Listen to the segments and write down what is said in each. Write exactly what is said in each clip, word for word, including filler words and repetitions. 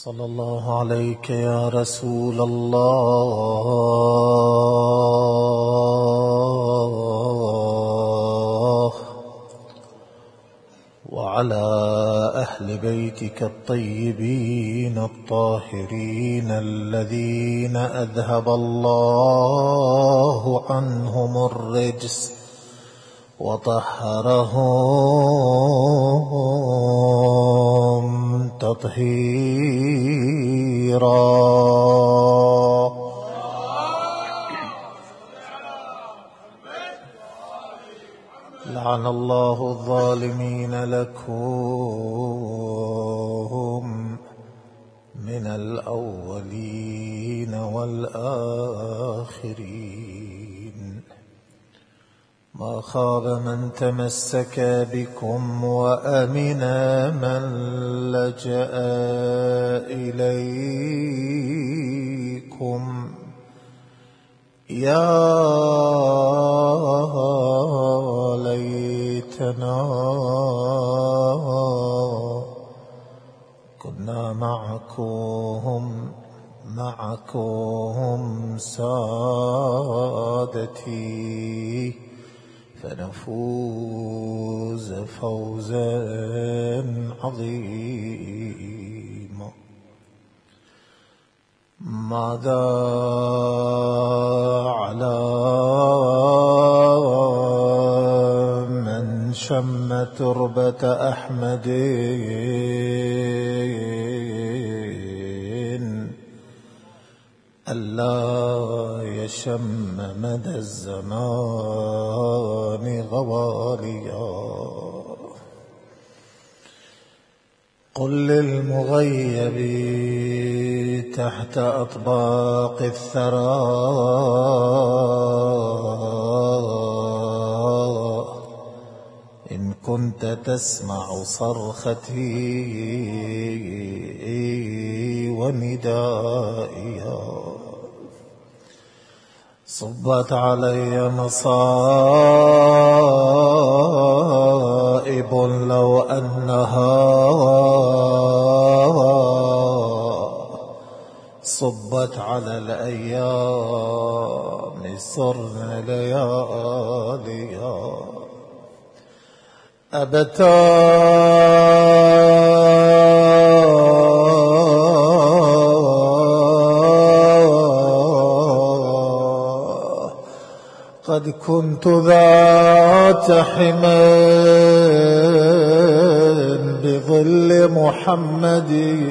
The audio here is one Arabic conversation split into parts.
صلى الله عليك يا رسول الله وعلى أهل بيتك الطيبين الطاهرين الذين أذهب الله عنهم الرجس وطهرهم تطهيرا. لعن الله الظالمين لكم من الأولين والآخرين. ما خاب من تمسك بكم وأمن من لجأ إليكم. يا ليتنا كنا معكم معكم سادتي فنفوز فوزا عظيما. ماذا على من شم تربة أحمد ألا يشم مدى الزمان غواليا. قل للمغيب تحت أطباق الثرى إن كنت تسمع صرختي وندائيا. صبت علي مصائب لو أنها صبت على الأيام صرن لياليا. أبتا قد كنت ذات حمى بظل محمد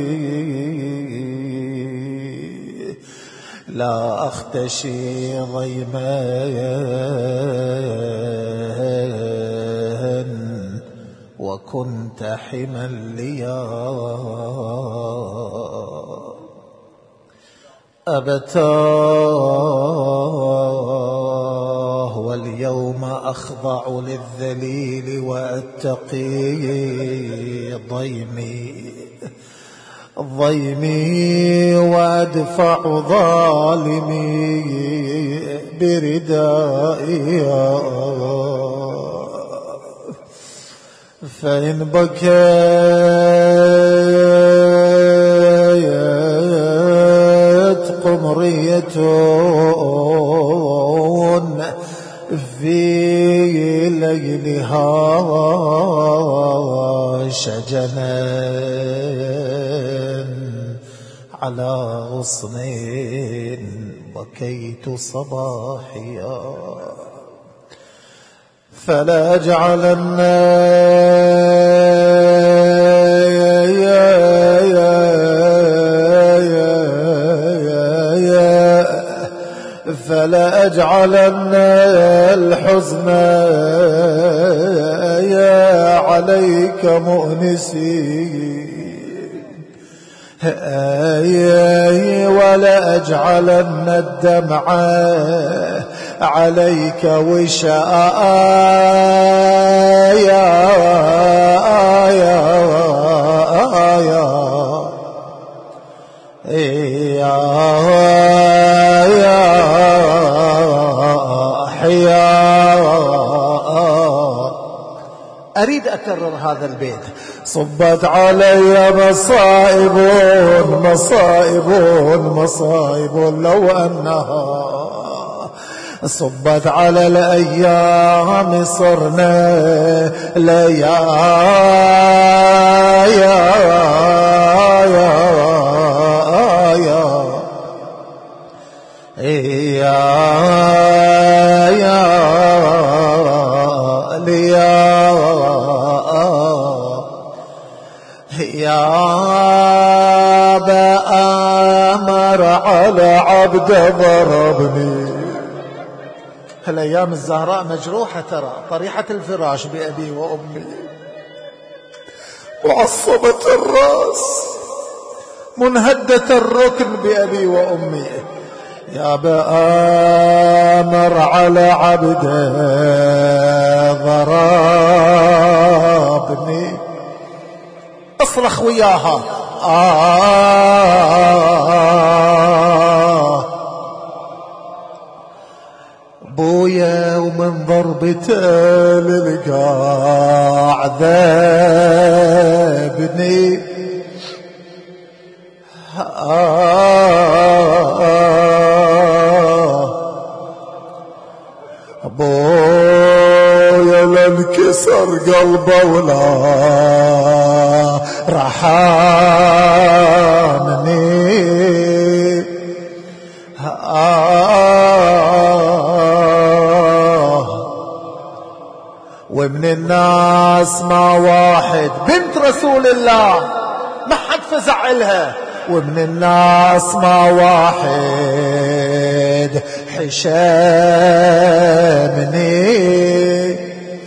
لا أختشي ضيما وكنت حما ليا. أبتاه واليوم أخضع للذليل وأتقي ضيمي ضيمي وأدفع ظالمي بردائي. فإن بكيت قمرية في ليلها شجنا على غصن بكيت صباحيا. فلا أجعلن فلا أجعلن الحزن عليك مؤنسي ولا أجعلن الدمع عليك وشاء. يا يا يا أريد أريد أكرر هذا البيت. صبت علي مصائب مصائب مصائب لو أنها صبت على الأيام صرنا يا بأمر على عبد ضربني. هالأيام الزهراء مجروحة ترى، طريحة الفراش بأبي وأمي، وعصبت الرأس منهدة الركن بأبي وأمي. يا بأمر على عبد ضربني، اصرخ وياها آه بويا ومن ضربته للقاع ذابني. آه بويا لانكسر قلبه ولا رحمني. آه ومن الناس ما واحد بنت رسول الله ما حد فزع لها، ومن الناس ما واحد حشامني.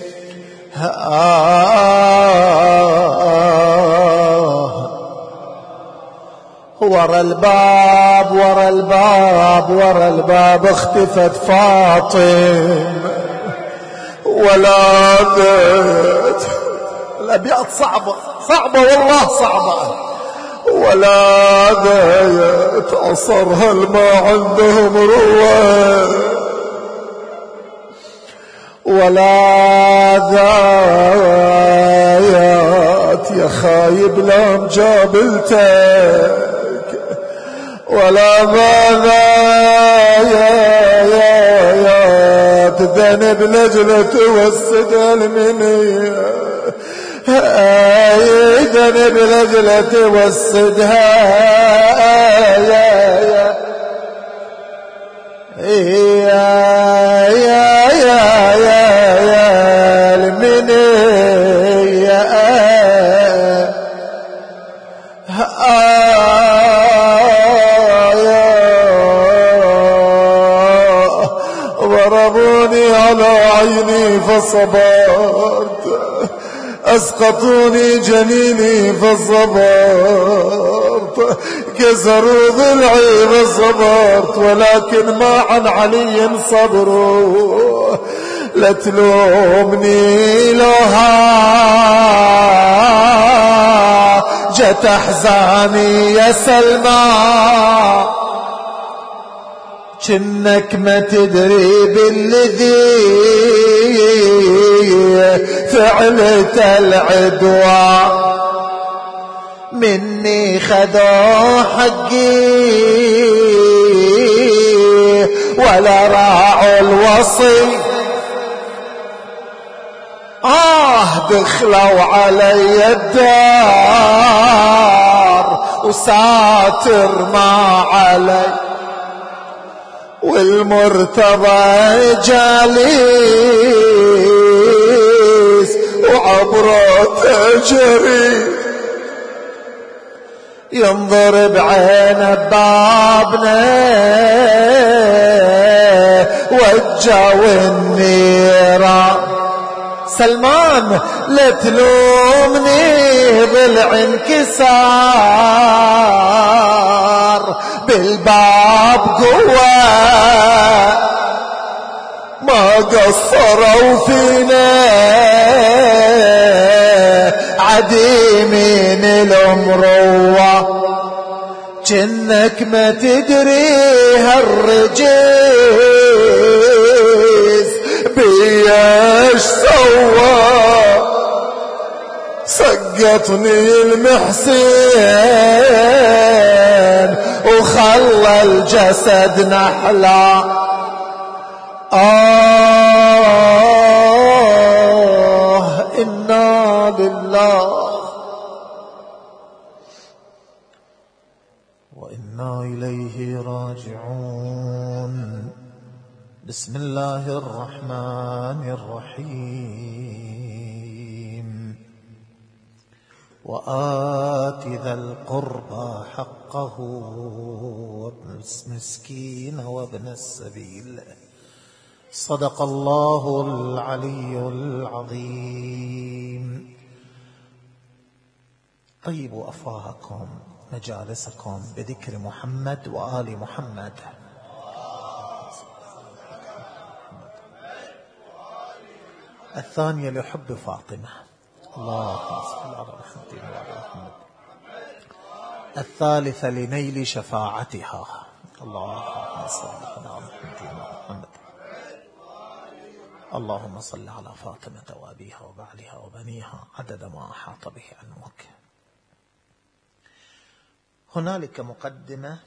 آه ورا الباب ورا الباب ورا الباب اختفت فاطم ولا ذات. الأبيات صعبة صعبة والله صعبة. ولا ذات عصرها الماء عندهم روى، ولا ذات يا خايب لام جابلتك، ولا ذات ذنب نجلة توسدها المنية، ذنب نجلة توسدها يا يا يا يا يا المنية. ضربوني على عيني فصبرت، أسقطوني جنيني فصبرت، كسروا ضلعي فصبرت، ولكن ما عن علي صبروا. لا تلومني لوها جت أحزاني يا سلمى، جنك ما تدري بالذي فعلت العدوى، مني خذوا حقي ولا راعوا الوصي. آه دخلوا علي الدار وساتر ما علي، والمرتضى جالس وعبره تجري، ينظر بعين بابنا وجهوا النيران. سلمان لا تلومني بالانكسار، بالباب قوة ما قصروا فينا، عديمين الأمروة، جنك ما تدري هالرجيز بيش سوى، سقطني المحسن وخلى الجسد نحلا. آه إنا لله وإنا إليه راجعون. بسم الله الرحمن الرحيم. وآت ذا القربى حقه وابن المسكين وابن السبيل. صدق الله العلي العظيم. طيبوا أفواهكم مجالسكم بذكر محمد وآل محمد. الثانية لحب فاطمة. اللهم صل على محمد وعلى محمد. الثالثة لنيل شفاعتها. اللهم صل على محمد وعلى محمد. اللهم صل على فاطمة وأبيها وبعلها وبنيها عدد ما أحاط به علمك. هنالك مقدمة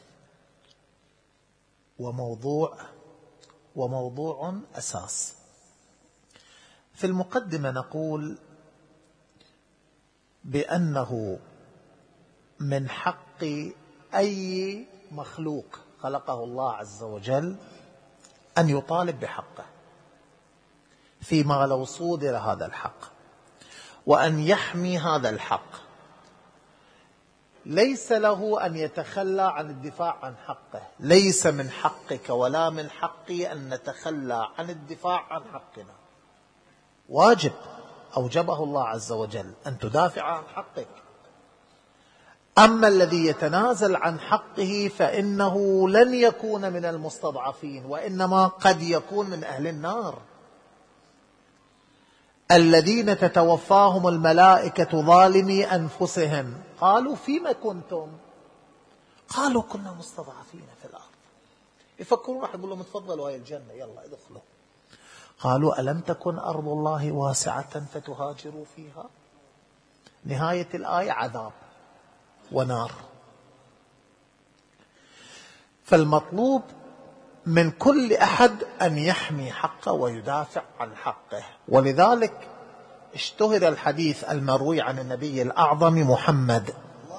وموضوع وموضوع أساس. في المقدمة نقول بأنه من حق أي مخلوق خلقه الله عز وجل أن يطالب بحقه فيما لو صودر هذا الحق، وأن يحمي هذا الحق. ليس له أن يتخلى عن الدفاع عن حقه. ليس من حقك ولا من حقي أن نتخلى عن الدفاع عن حقنا. واجب أوجبه الله عز وجل أن تدافع عن حقك. أما الذي يتنازل عن حقه فإنه لن يكون من المستضعفين، وإنما قد يكون من أهل النار الذين تتوفاهم الملائكة ظالمي أنفسهم. قالوا فيما كنتم؟ قالوا كنا مستضعفين في الأرض. يفكرون راح يقول لهم تفضلوا هاي الجنة يلا ادخلوا. قالوا ألم تكن أرض الله واسعة فتهاجروا فيها. نهاية الآية عذاب ونار. فالمطلوب من كل أحد أن يحمي حقه ويدافع عن حقه. ولذلك اشتهر الحديث المروي عن النبي الأعظم محمد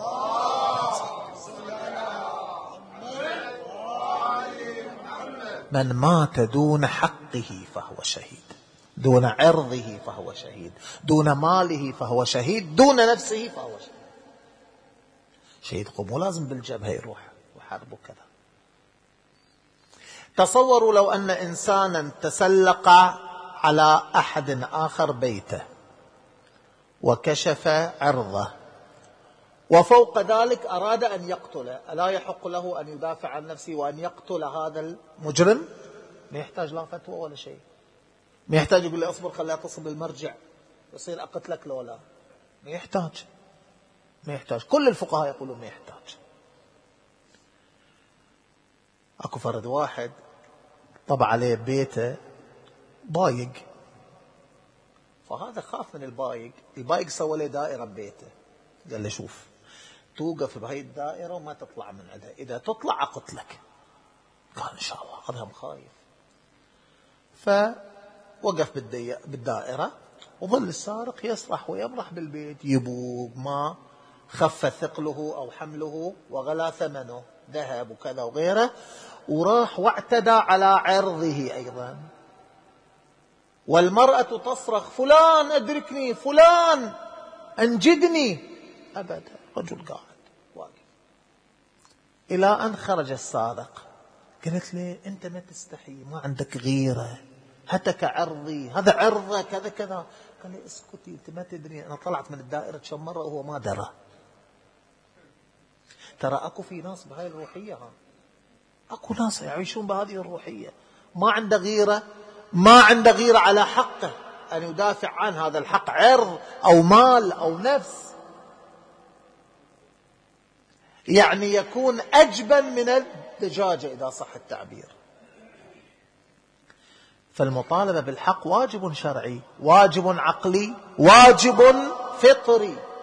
من مات دون حقه فهو شهيد، دون عرضه فهو شهيد، دون ماله فهو شهيد، دون نفسه فهو شهيد. شهيد قوم لازم بالجبهة يروح وحارب وكذا. تصوروا لو أن إنسانا تسلق على أحد آخر بيته وكشف عرضه وفوق ذلك أراد أن يقتله، ألا يحق له أن يدافع عن نفسه وأن يقتل هذا المجرم؟ ما يحتاج لا فتوى ولا شيء. ما يحتاج يقول لي أصبر خليها تصل بالمرجع يصير أقتلك لو لا. ما يحتاج ما يحتاج كل الفقهاء يقولون ما يحتاج. أكو فرد واحد طبع عليه بيته ضايق، فهذا خاف من البايق. البايق سوى له دائرة ببيته، قال له شوف توقف بهاي الدائرة وما تطلع من عندها، إذا تطلع أقتلك. قال إن شاء الله. هذا خايف، فوقف بالدائرة وظل السارق يسرح ويمرح بالبيت. يبوق ما خف ثقله أو حمله وغلا ثمنه، ذهب وكذا وغيره، وراح واعتدى على عرضه أيضا. والمرأة تصرخ فلان أدركني، فلان أنجدني. أبدا، رجل قاعد واقف. إلى أن خرج السارق. قالت لي أنت ما تستحي، ما عندك غيرة، هتك عرضي، هذا عرضك، هذا كذا. قال لي اسكتي، أنت ما تدري أنا طلعت من الدائرة كم مرة وهو ما درى. ترى أكو في ناس بهاي الروحية، ها أكو ناس يعيشون بهذه الروحية، ما عنده غيرة، ما عنده غيرة على حقه أن يدافع عن هذا الحق، عرض أو مال أو نفس. يعني يكون أجبن من الدجاجة إذا صح التعبير. فالمطالبة بالحق واجب شرعي، واجب عقلي، واجب فطري.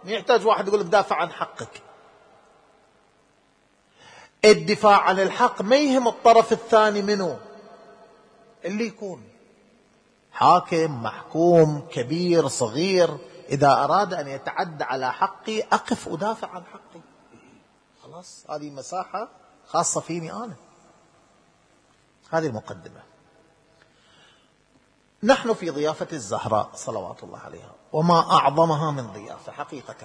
ما يحتاج واحد يقول لك دافع عن حقك. الدفاع عن الحق ما يهم الطرف الثاني منه، اللي يكون حاكم محكوم كبير صغير، إذا أراد أن يتعدى على حقي أقف أدافع عن حقي، خلاص هذه مساحة خاصة فيني أنا. هذه المقدمة. نحن في ضيافة الزهراء صلوات الله عليها، وما أعظمها من ضيافة حقيقة.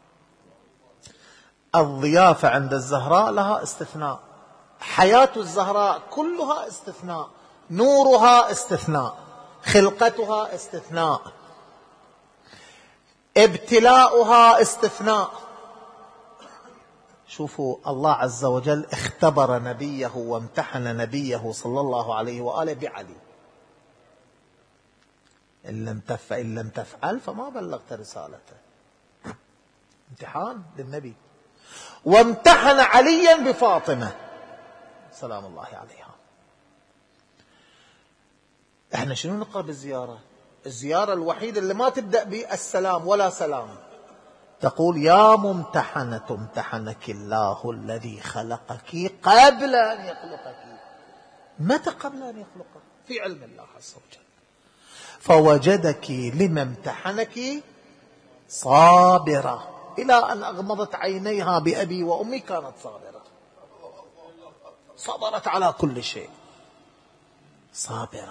الضيافة عند الزهراء لها استثناء، حياة الزهراء كلها استثناء، نورها استثناء، خلقتها استثناء، ابتلاؤها استثناء. شوفوا الله عز وجل اختبر نبيه وامتحن نبيه صلى الله عليه وآله بعلي. إن لم تفعل إن لم تفعل فما بلغت رسالته. امتحان للنبي. وامتحن عليا بفاطمة سلام الله عليها. احنا شنو نقرأ بالزيارة؟ الزيارة الوحيدة اللي ما تبدأ بالسلام ولا سلام، تقول يا ممتحنة امتحنك الله الذي خلقك قبل أن يخلقك. متى قبل أن يخلقك؟ في علم الله عز وجل. فوجدك لما امتحنك صابرة، إلى أن أغمضت عينيها بأبي وأمي كانت صابرة، صبرت على كل شيء، صابرة.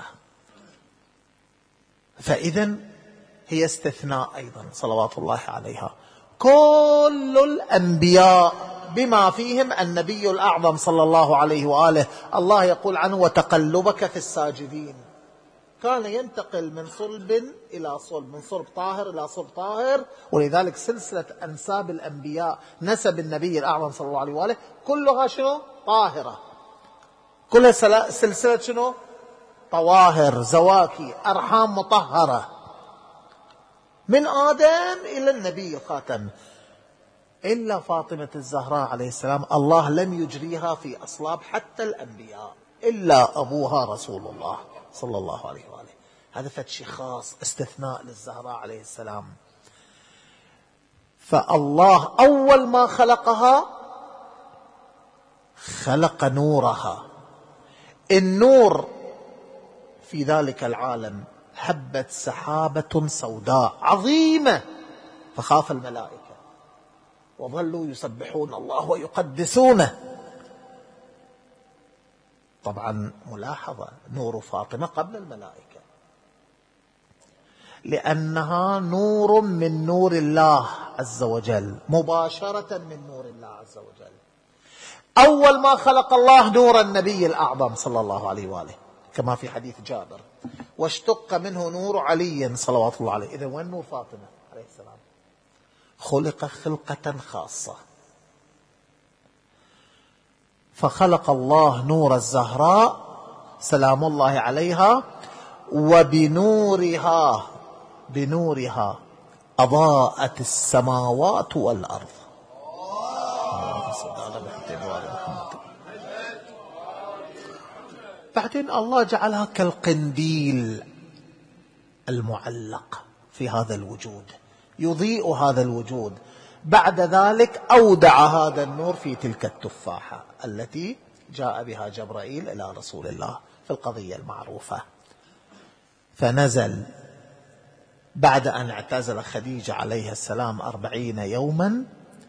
فإذا هي استثناء أيضا صلوات الله عليها. كل الأنبياء بما فيهم النبي الأعظم صلى الله عليه وآله، الله يقول عنه وتقلبك في الساجدين، كان ينتقل من صلب إلى صلب، من صلب طاهر إلى صلب طاهر. ولذلك سلسلة أنساب الأنبياء نسب النبي الأعظم صلى الله عليه وآله كلها شنو؟ طاهرة، كلها سلسلة شنو؟ طواهر، زواكي، أرحام مطهرة، من آدم إلى النبي الخاتم. إلا فاطمة الزهراء عليه السلام الله لم يجريها في أصلاب حتى الأنبياء إلا أبوها رسول الله صلى الله عليه وآله. هذا فتشي خاص استثناء للزهراء عليه السلام. فالله أول ما خلقها خلق نورها. النور في ذلك العالم حبة سحابة سوداء عظيمة، فخاف الملائكة وظلوا يسبحون الله ويقدسونه. طبعا ملاحظة نور فاطمة قبل الملائكة، لأنها نور من نور الله عز وجل، مباشرة من نور الله عز وجل. أول ما خلق الله نور النبي الأعظم صلى الله عليه وآله، كما في حديث جابر واشتق منه نور علي صلوات الله عليه. إذن وين نور فاطمة عليه السلام؟ خلق خلقة خاصة. فخلق الله نور الزهراء سلام الله عليها، وبنورها بنورها أضاءت السماوات والأرض. بعدين الله جعلها كالقنديل المعلق في هذا الوجود، يضيء هذا الوجود. بعد ذلك أودع هذا النور في تلك التفاحة التي جاء بها جبرائيل إلى رسول الله في القضية المعروفة. فنزل بعد أن اعتزل خديجة عليه السلام أربعين يوما،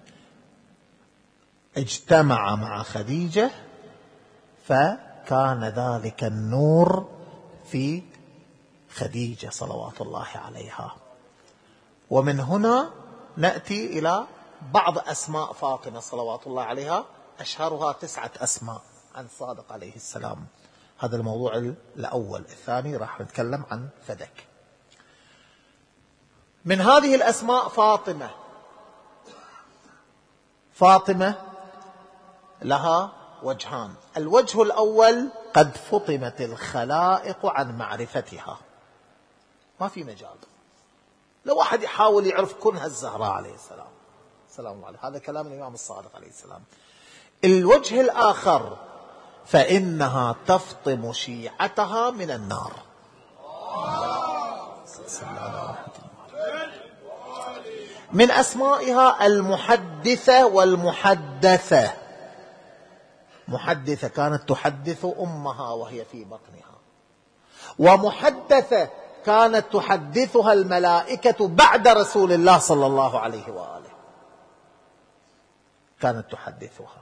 اجتمع مع خديجة، فكان ذلك النور في خديجة صلوات الله عليها. ومن هنا نأتي إلى بعض أسماء فاطمة صلوات الله عليها، أشهرها تسعة أسماء عن صادق عليه السلام. هذا الموضوع الأول. الثاني راح نتكلم عن فدك. من هذه الأسماء فاطمة. فاطمة لها وجهان. الوجه الأول قد فطمت الخلائق عن معرفتها، ما في مجال لو واحد يحاول يعرف كنها الزهراء عليه السلام سلام عليه. هذا كلام الإمام الصادق عليه السلام. الوجه الآخر فإنها تفطم شيعتها من النار. من أسمائها المحدثة والمحدثة. محدثة كانت تحدث أمها وهي في بطنها، ومحدثة كانت تحدثها الملائكة بعد رسول الله صلى الله عليه وآله، كانت تحدثها.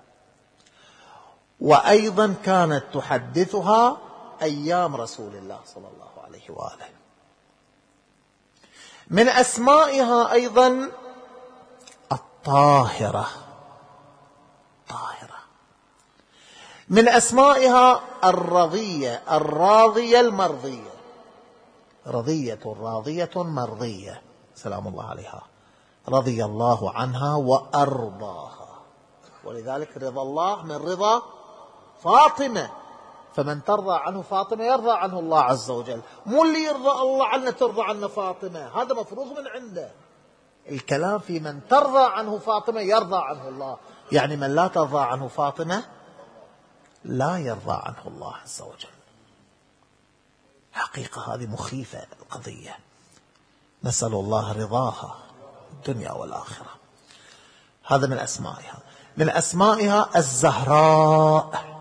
وأيضا كانت تحدثها أيام رسول الله صلى الله عليه وآله. من أسمائها أيضا الطاهرة، طاهرة. من أسمائها الرضية، الراضية المرضية، رضية راضية مرضية سلام الله عليها، رضي الله عنها وأرضاها. ولذلك رضا الله من رضا فاطمة، فمن ترضى عنه فاطمة يرضى عنه الله عز وجل. مو اللي يرضى الله عنه ترضى عنه فاطمة، هذا مفروغ من عنده. الكلام في من ترضى عنه فاطمة يرضى عنه الله، يعني من لا ترضى عنه فاطمة لا يرضى عنه الله عز وجل. حقيقة هذه مخيفة القضية، نسأل الله رضاها الدنيا والآخرة. هذا من أسمائها. من أسمائها الزهراء،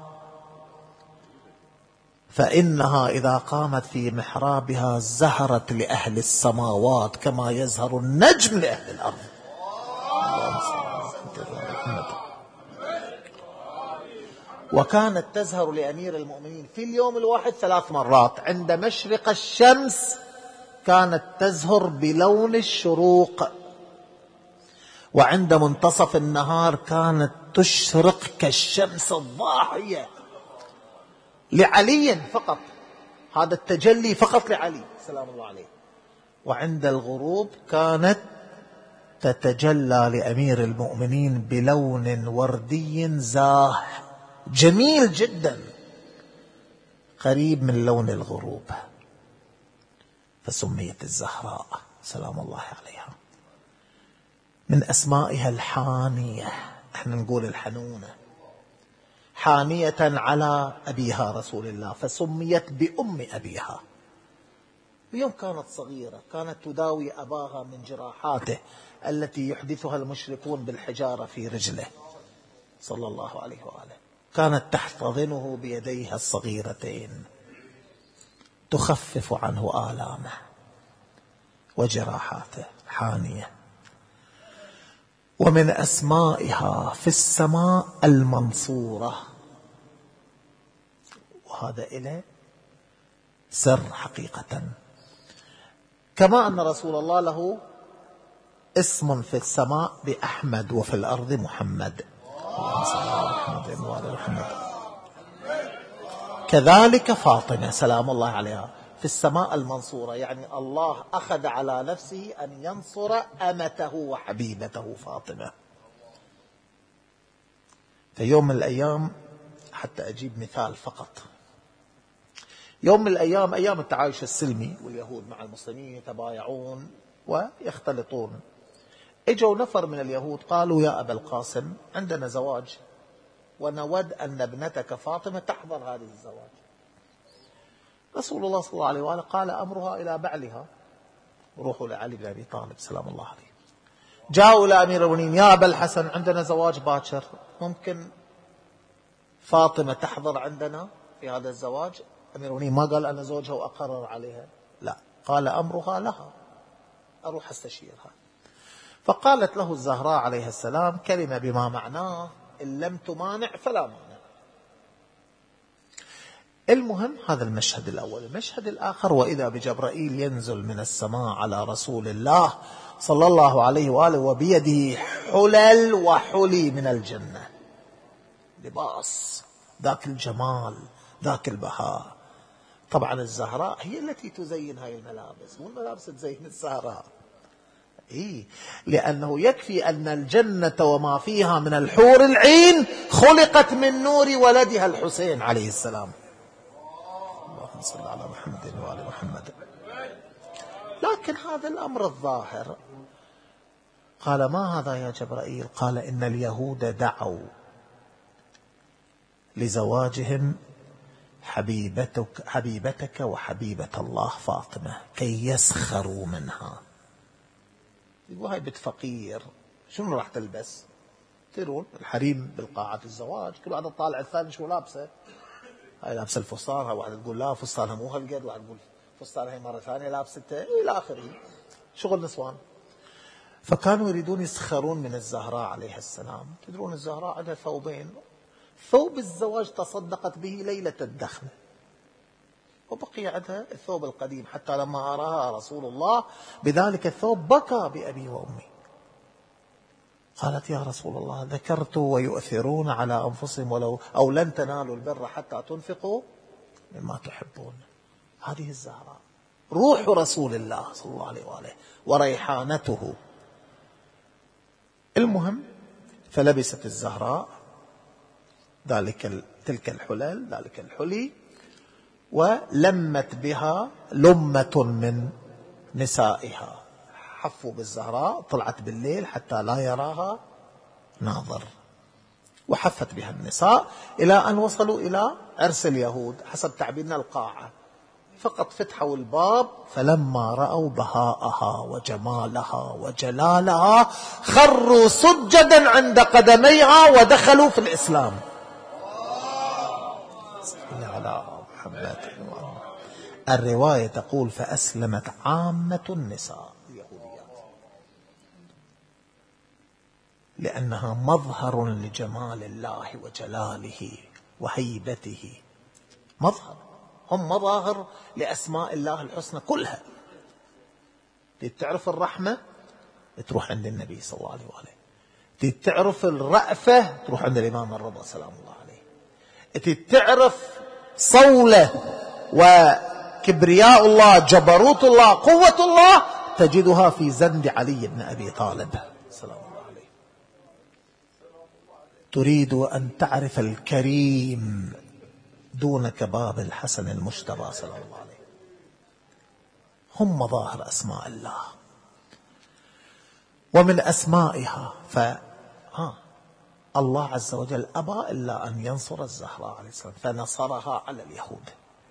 فإنها إذا قامت في محرابها زهرت لأهل السماوات كما يزهر النجم لأهل الأرض. وكانت تزهر لأمير المؤمنين في اليوم الواحد ثلاث مرات. عند مشرق الشمس كانت تزهر بلون الشروق، وعند منتصف النهار كانت تشرق كالشمس الضاحية لعلي فقط، هذا التجلي فقط لعلي سلام الله عليه. وعند الغروب كانت تتجلى لأمير المؤمنين بلون وردي زاح جميل جدا قريب من لون الغروب، فسميت الزهراء سلام الله عليها. من أسمائها الحانية، احنا نقول الحنونة، حانية على أبيها رسول الله فسميت بأم أبيها. اليوم كانت صغيرة، كانت تداوي أباها من جراحاته التي يحدثها المشركون بالحجارة في رجله صلى الله عليه وآله. كانت تحتضنه بيديها الصغيرتين تخفف عنه آلامه وجراحاته. حانية. ومن أسمائها في السماء المنصورة، وهذا إله سر حقيقة، كما أن رسول الله له اسم في السماء بأحمد وفي الأرض محمد، اللهم صل على محمد وعلى محمد. كذلك فاطمة سلام الله عليها في السماء المنصورة، يعني الله أخذ على نفسه أن ينصر أمته وحبيبته فاطمة. في يوم من الأيام، حتى أجيب مثال فقط، يوم من الأيام أيام التعايش السلمي واليهود مع المسلمين يتبايعون ويختلطون، اجوا نفر من اليهود قالوا يا أبا القاسم عندنا زواج ونود أن ابنتك فاطمة تحضر هذا الزواج. رسول الله صلى الله عليه وآله قال أمرها إلى بعلها، روحوا لعلي بن أبي طالب سلام الله عليه. جاءوا إلى أمير المؤمنين يا أبا الحسن عندنا زواج باكر، ممكن فاطمة تحضر عندنا في هذا الزواج؟ أمير المؤمنين ما قال أنا زوجها وأقرر عليها، لا، قال أمرها لها، أروح استشيرها. فقالت له الزهراء عليه السلام كلمة بما معناه إن لم تمانع فلا مانع. المهم هذا المشهد الأول. المشهد الآخر وإذا بجبرائيل ينزل من السماء على رسول الله صلى الله عليه وآله وبيده حلل وحلي من الجنة، لباس ذاك الجمال ذاك البهاء. طبعا الزهراء هي التي تزين هاي الملابس، مو الملابس تزين الزهراء. إيه؟ لأنه يكفي أن الجنة وما فيها من الحور العين خلقت من نور ولدها الحسين عليه السلام. اللهم صل على محمد وآل محمد. لكن هذا الأمر الظاهر. قال ما هذا يا جبرائيل؟ قال إن اليهود دعوا لزواجهم حبيبتك, حبيبتك وحبيبة الله فاطمة كي يسخروا منها. يقول هاي بنت فقير شنو راح تلبس؟ ترون الحريم بالقاعات الزواج كل واحد طالع الثاني شو لابسه، هاي لابسه الفستان، هاي واحد تقول لا فستانها مو هالقد، واحد تقول فستانها هي مره ثانيه لابسته الى اخره، شغل نسوان. فكانوا يريدون يسخرون من الزهراء عليها السلام. تدرون الزهراء عندها ثوبين، ثوب الزواج تصدقت به ليله الدخل، وبقي عندها الثوب القديم، حتى لما أراها رسول الله بذلك الثوب بكى بأبي وأمي. قالت يا رسول الله ذكرت ويؤثرون على أنفسهم ولو أو لن تنالوا البر حتى تنفقوا مما تحبون. هذه الزهراء روح رسول الله صلى الله عليه وآله وريحانته. المهم فلبست الزهراء ذلك تلك الحلل ذلك الحلي، ولمت بها لمة من نسائها، حفوا بالزهراء، طلعت بالليل حتى لا يراها ناظر، وحفت بها النساء إلى أن وصلوا إلى عرس اليهود حسب تعبيرنا القاعة. فقط فتحوا الباب، فلما رأوا بهاءها وجمالها وجلالها خروا سجدا عند قدميها ودخلوا في الإسلام. على محمد. الرواية تقول فأسلمت عامة النساء اليهوديات، لأنها مظهر لجمال الله وجلاله وهيبته، مظهر، هم مظاهر لأسماء الله الحسنى كلها. تعرف الرحمة تروح عند النبي صلى الله عليه وآله، تعرف الرأفة تروح عند الإمام الرضا سلام الله عليه، تعرف صولة وكبرياء الله جبروت الله قوة الله تجدها في زند علي بن أبي طالب سلام الله عليه. تريد أن تعرف الكريم دون كباب الحسن المجتبى سلام الله عليه. هم مظاهر أسماء الله. ومن أسمائها ف ها الله عز وجل أبى إلا أن ينصر الزهراء عليه السلام فنصرها على اليهود.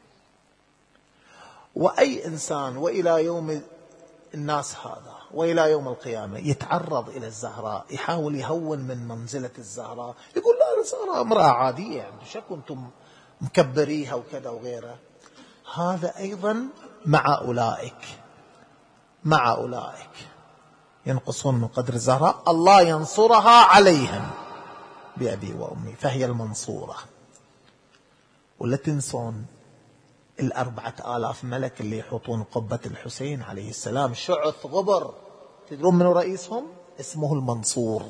وأي إنسان وإلى يوم الناس هذا وإلى يوم القيامة يتعرض إلى الزهراء يحاول يهون من منزلة الزهراء، يقول لا الزهراء امرأة عادية، يعني شو كنتم مكبريها وكذا وغيره، هذا أيضا مع أولئك مع أولئك ينقصون من قدر الزهراء الله ينصرها عليهم بأبي وأمي، فهي المنصورة. ولا تنسون الأربعة آلاف ملك اللي يحطون قبة الحسين عليه السلام شعث غبر، تدرون من رئيسهم؟ اسمه المنصور.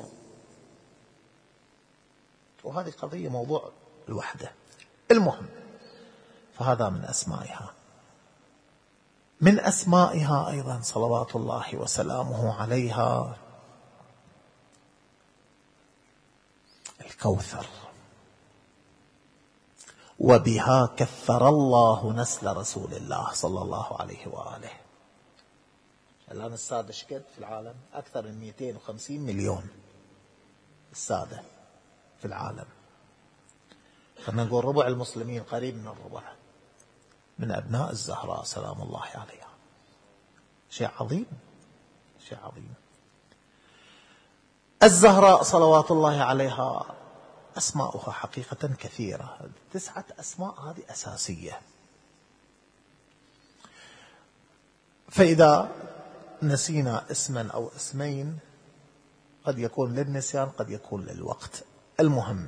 وهذه قضية موضوع الوحدة. المهم فهذا من أسمائها. من أسمائها أيضا صلوات الله وسلامه عليها الكوثر، وبها كثر الله نسل رسول الله صلى الله عليه وآله. الآن السادة شكد في العالم أكثر من مئتين وخمسين مليون السادة في العالم، خلنا نقول ربع المسلمين، قريب من الربع من أبناء الزهراء سلام الله عليها. شيء عظيم، شيء عظيم. الزهراء صلوات الله عليها أسماؤها حقيقة كثيرة، تسعة أسماء هذه أساسية. فإذا نسينا اسما أو اسمين قد يكون للنسيان قد يكون للوقت. المهم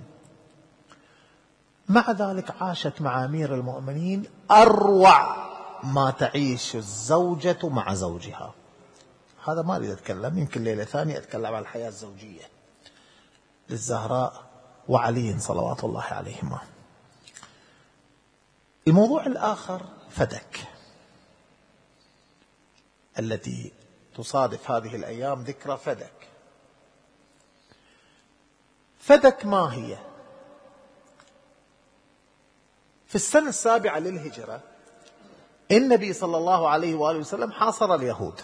مع ذلك عاشت مع أمير المؤمنين أروع ما تعيش الزوجة مع زوجها. هذا ما أريد أتكلم، يمكن ليلة ثانية أتكلم عن الحياة الزوجية للزهراء وعلي صلوات الله عليهما. الموضوع الآخر فدك، التي تصادف هذه الأيام ذكرى فدك. فدك ما هي؟ في السنة السابعة للهجرة النبي صلى الله عليه وآله وسلم حاصر اليهود،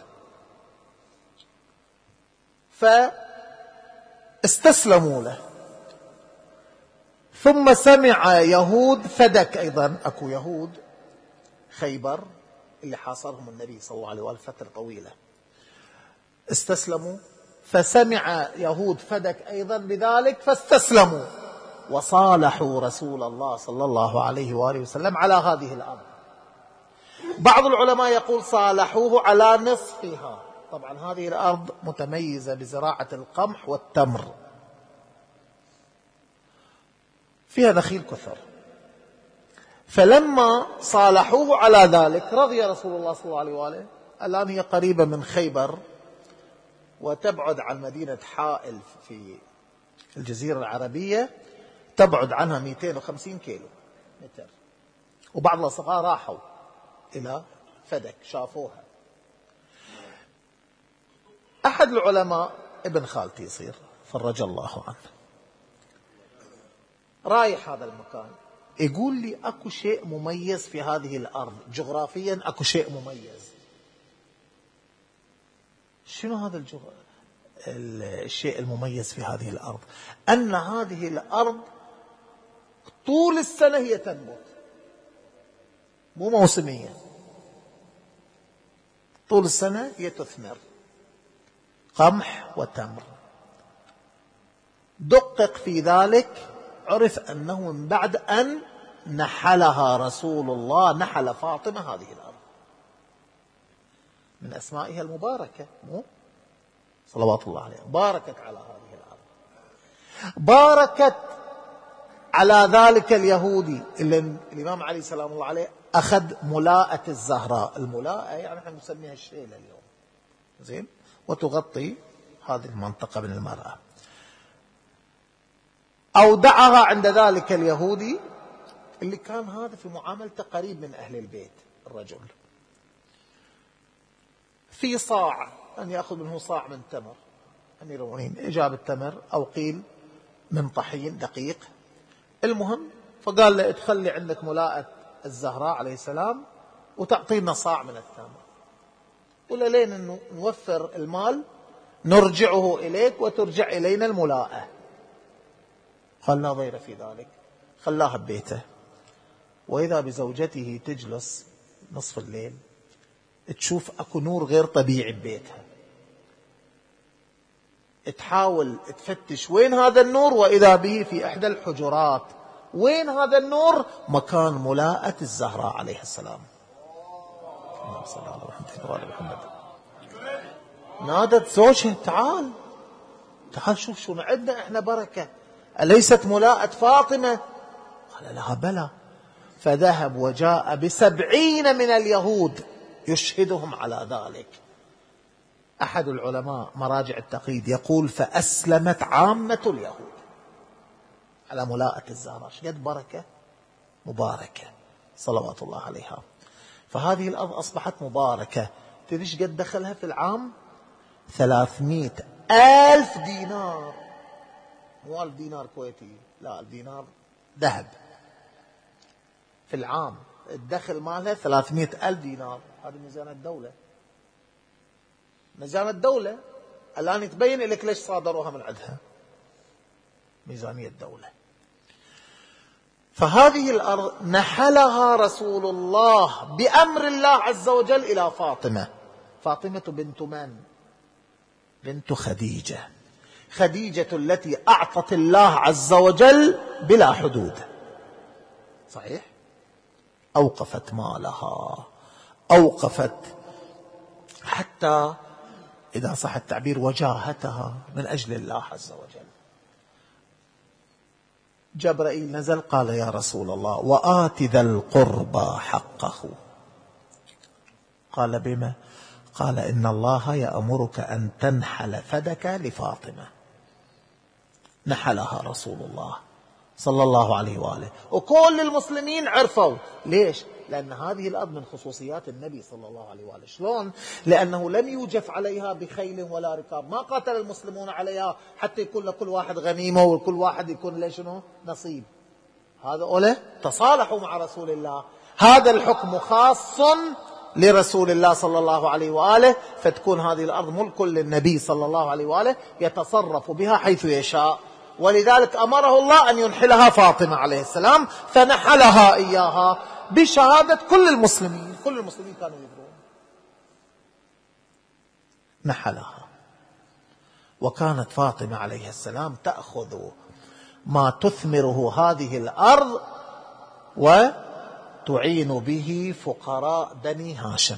فاستسلموا له، ثم سمع يهود فدك أيضا، أكو يهود خيبر اللي حاصرهم النبي صلى الله عليه وآله فترة طويلة، استسلموا، فسمع يهود فدك أيضا بذلك فاستسلموا وصالحوا رسول الله صلى الله عليه وآله وسلم على هذه الأرض. بعض العلماء يقول صالحوه على نصفها. طبعا هذه الأرض متميزة بزراعة القمح والتمر، فيها نخيل كثر، فلما صالحوه على ذلك رضي رسول الله صلى الله عليه وآله. الآن هي قريبة من خيبر وتبعد عن مدينة حائل في الجزيرة العربية، تبعد عنها مئتين وخمسين كيلو متر، وبعض الأصدقاء راحوا إلى فدك شافوها. أحد العلماء ابن خالتي يصير فرج الله عنه رايح هذا المكان، يقول لي أكو شيء مميز في هذه الأرض جغرافيا، أكو شيء مميز. شنو هذا الجغ... الشيء المميز في هذه الأرض؟ أن هذه الأرض طول السنة هي تنبت، مو موسمية، طول السنة هي تثمر قمح وتمر. دقق في ذلك، عرف أنه من بعد أن نحلها رسول الله، نحل فاطمة هذه الأرض، من أسمائها المباركة، مو صلوات الله عليه، باركت على هذه الأرض، باركت على ذلك اليهودي اللي الإمام علي سلام الله عليه أخذ ملاءة الزهراء. الملاءة يعني نحن نسميها الشيلة اليوم، زين، وتغطي هذه المنطقة من المرأة. أودعها عند ذلك اليهودي اللي كان هذا في معاملته قريب من أهل البيت، الرجل في صاع، أن يأخذ منه صاع من تمر، أمير المؤمنين إجاب التمر أو قيل من طحين دقيق. المهم فقال له ادخل لي عندك ملاءة الزهراء عليه السلام وتعطينا صاع من التمر، ولا لين أنه نوفر المال نرجعه إليك وترجع إلينا الملاءة. قال لا ضير في ذلك، خلاها ببيته. وإذا بزوجته تجلس نصف الليل تشوف أكو نور غير طبيعي ببيتها، تحاول تفتش وين هذا النور، وإذا به في إحدى الحجرات. وين هذا النور؟ مكان ملاءة الزهراء عليه السلام. اللهم صل على محمد وعلى محمد. نادت زوجها تعال تعال شوف شو عندنا احنا بركة، أليست ملاءة فاطمة؟ قال لها بلى. فذهب وجاء بسبعين من اليهود يشهدهم على ذلك. أحد العلماء مراجع التقييد يقول فأسلمت عامة اليهود على ملاءة الزهراء. شقد بركة مباركة صلوات الله عليها. فهذه الأرض أصبحت مباركة. تدري قد دخلها في العام؟ ثلاثمائة ألف دينار، مو ألف دينار كويتي، لا الدينار ذهب. في العام الدخل مالها ثلاثمائة ألف دينار. هذه ميزان الدولة، ميزان الدولة الآن يتبين لك ليش صادروها من عندها، ميزانية الدولة. فهذه الأرض نحلها رسول الله بأمر الله عز وجل إلى فاطمة. فاطمة بنت من؟ بنت خديجة. خديجة التي أعطت الله عز وجل بلا حدود، صحيح؟ أوقفت مالها، أوقفت حتى إذا صح التعبير وجاهتها من أجل الله عز وجل. جبرائيل نزل قال يا رسول الله وآت ذا القربى حقه. قال بما؟ قال إن الله يأمرك أن تنحل فدك لفاطمة. نحلها رسول الله صلى الله عليه وآله، وكل المسلمين عرفوا. ليش؟ لأن هذه الأرض من خصوصيات النبي صلى الله عليه وآله. شلون؟ لأنه لم يوجف عليها بخيل ولا ركاب، ما قاتل المسلمون عليها حتى يكون لكل واحد غنيمة وكل واحد يكون له شنو نصيب. هذا أوله تصالحوا مع رسول الله. هذا الحكم خاص لرسول الله صلى الله عليه وآله، فتكون هذه الأرض ملك للنبي صلى الله عليه وآله يتصرف بها حيث يشاء. ولذلك أمره الله أن ينحلها فاطمة عليه السلام، فنحلها إياها بشهادة كل المسلمين. كل المسلمين كانوا يدرون. نحلها وكانت فاطمة عليه السلام تأخذ ما تثمره هذه الأرض وتعين به فقراء بني هاشم،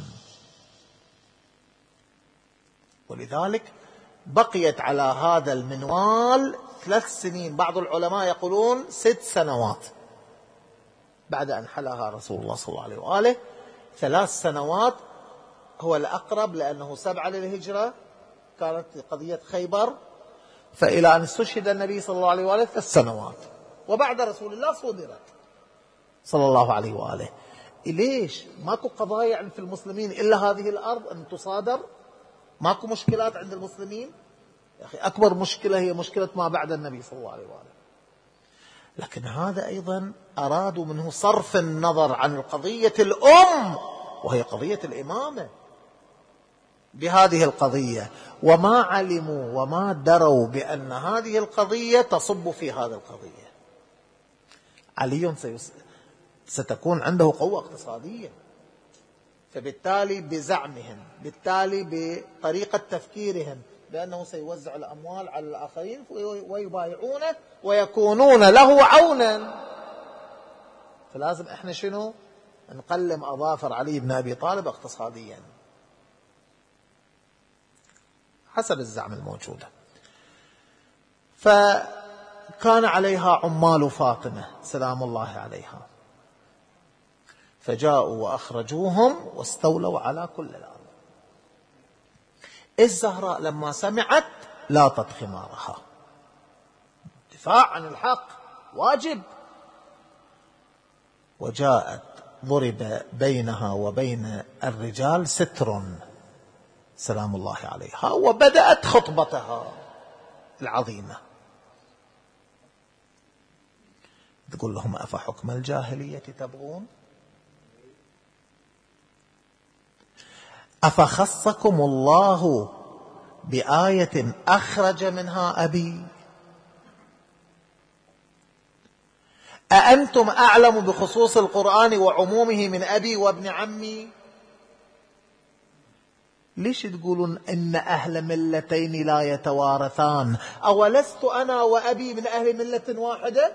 ولذلك بقيت على هذا المنوال ثلاث سنين، بعض العلماء يقولون ست سنوات بعد أن حلها رسول الله صلى الله عليه وآله. ثلاث سنوات هو الأقرب، لأنه سبعة للهجرة كانت قضية خيبر، فإلى أن استشهد النبي صلى الله عليه وآله ثلاث سنوات، وبعد رسول الله صدرت صلى الله عليه وآله. ليش ماكو قضايا في المسلمين إلا هذه الأرض أن تصادر؟ ماكو مشكلات عند المسلمين؟ يا أخي أكبر مشكلة هي مشكلة ما بعد النبي صلى الله عليه وآله. لكن هذا أيضا أرادوا منه صرف النظر عن القضية الأم، وهي قضية الإمامة، بهذه القضية، وما علموا وما دروا بأن هذه القضية تصب في هذه القضية. علي ستكون عنده قوة اقتصادية، فبالتالي بزعمهم، بالتالي بطريقة تفكيرهم بأنه سيوزع الأموال على الآخرين ويبايعونه ويكونون له عونا، فلازم احنا شنو؟ نقلم أظافر علي بن أبي طالب اقتصاديا حسب الزعم الموجودة. فكان عليها عمال فاطمة سلام الله عليها، فجاءوا وأخرجوهم واستولوا على كل الأرض. الزهراء لما سمعت لاطت خمارها، دفاع عن الحق واجب، وجاءت ضرب بينها وبين الرجال ستر سلام الله عليها، وبدأت خطبتها العظيمة تقول لهم: أفحكم الجاهلية تبغون؟ أفخصكم الله بآية أخرج منها أبي؟ أأنتم أعلم بخصوص القرآن وعمومه من أبي وابن عمي؟ ليش تقولون إن أهل ملتين لا يتوارثان؟ أولست أنا وأبي من أهل ملة واحدة؟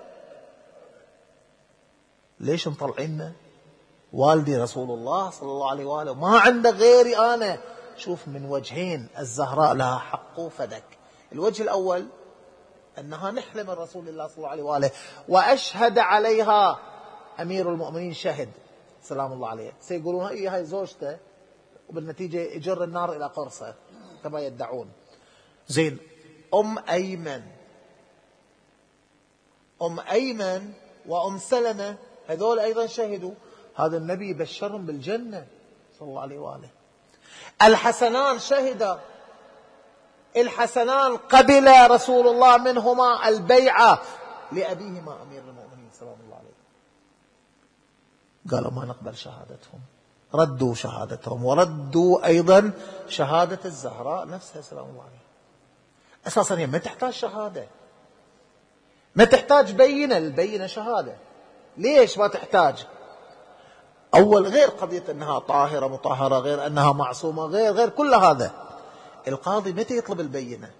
ليش مطلعين والدي رسول الله صلى الله عليه وآله ما عنده غيري أنا؟ شوف، من وجهين الزهراء لها حق فدك. الوجه الأول أنها نحلة من رسول الله صلى الله عليه وآله، وأشهد عليها أمير المؤمنين شهد سلام الله عليه، سيقولون هي هاي زوجته، وبالنتيجة يجر النار إلى قرصه كما يدعون. زين، أم أيمن أم أيمن وأم سلمة هذول أيضا شهدوا، هذا النبي بشرهم بالجنة صلى الله عليه وآله. الحسنان شهدا، الحسنان قبل رسول الله منهما البيعة لأبيهما أمير المؤمنين سلام الله عليه. قالوا ما نقبل شهادتهم، ردوا شهادتهم، وردوا أيضا شهادة الزهراء نفسها سلام الله عليه. أساسا هي ما تحتاج شهادة، ما تحتاج بينة، البينة شهادة. ليش ما تحتاج؟ أول غير قضية أنها طاهرة مطهرة، غير أنها معصومة، غير غير كل هذا. القاضي متى يطلب البينة؟